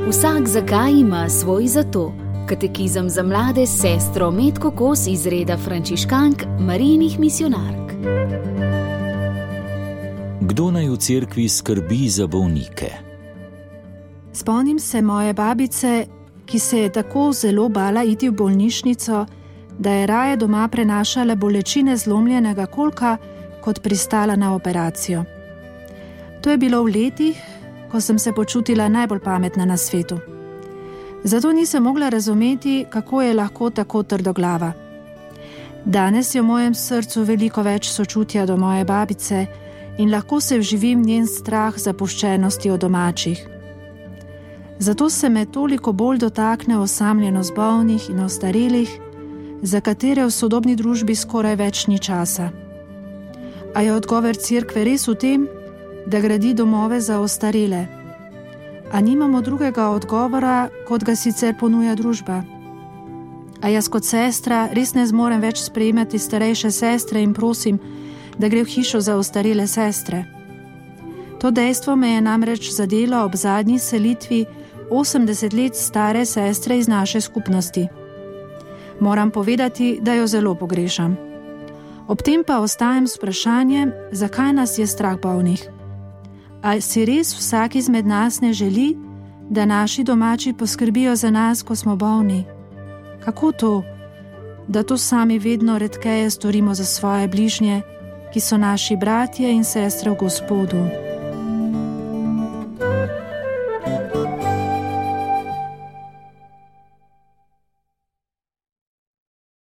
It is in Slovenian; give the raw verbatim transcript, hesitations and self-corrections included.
Vsak zakaj ima svoj zato. Katekizem za mlade s sestro Metko Kos iz reda frančiškank Marijinih misijonark. Kdo naj v cerkvi skrbi za bolnike? Spomnim se moje babice, ki se je tako zelo bala iti v bolnišnico, da je raje doma prenašala bolečine zlomljenega kolka, kot pristala na operacijo. To je bilo v letih, ko sem se počutila najbolj pametna na svetu. Zato nisem mogla razumeti, kako je lahko tako trdoglava. Danes je v mojem srcu veliko več sočutja do moje babice in lahko se vživim njen strah zapuščenosti od domačih. Zato se me toliko bolj dotakne osamljenost bolnih in ostarelih, za katere v sodobni družbi skoraj več ni časa. A je odgovor cerkve res v tem, da gradi domove za ostarele? A nimamo drugega odgovora, kot ga sicer ponuja družba? A jaz kot sestra res ne zmorem več sprejemati starejše sestre in prosim, da gre v hišo za ostarele sestre? To dejstvo me je namreč zadelo ob zadnji selitvi osemdeset let stare sestre iz naše skupnosti. Moram povedati, da jo zelo pogrešam. Ob tem pa ostajam s vprašanjem, zakaj nas je strah bolnih. A si res vsak izmed nas ne želi, da naši domači poskrbijo za nas, ko smo bolni? Kako to, da to sami vedno redkeje storimo za svoje bližnje, ki so naši bratje in sestre v Gospodu?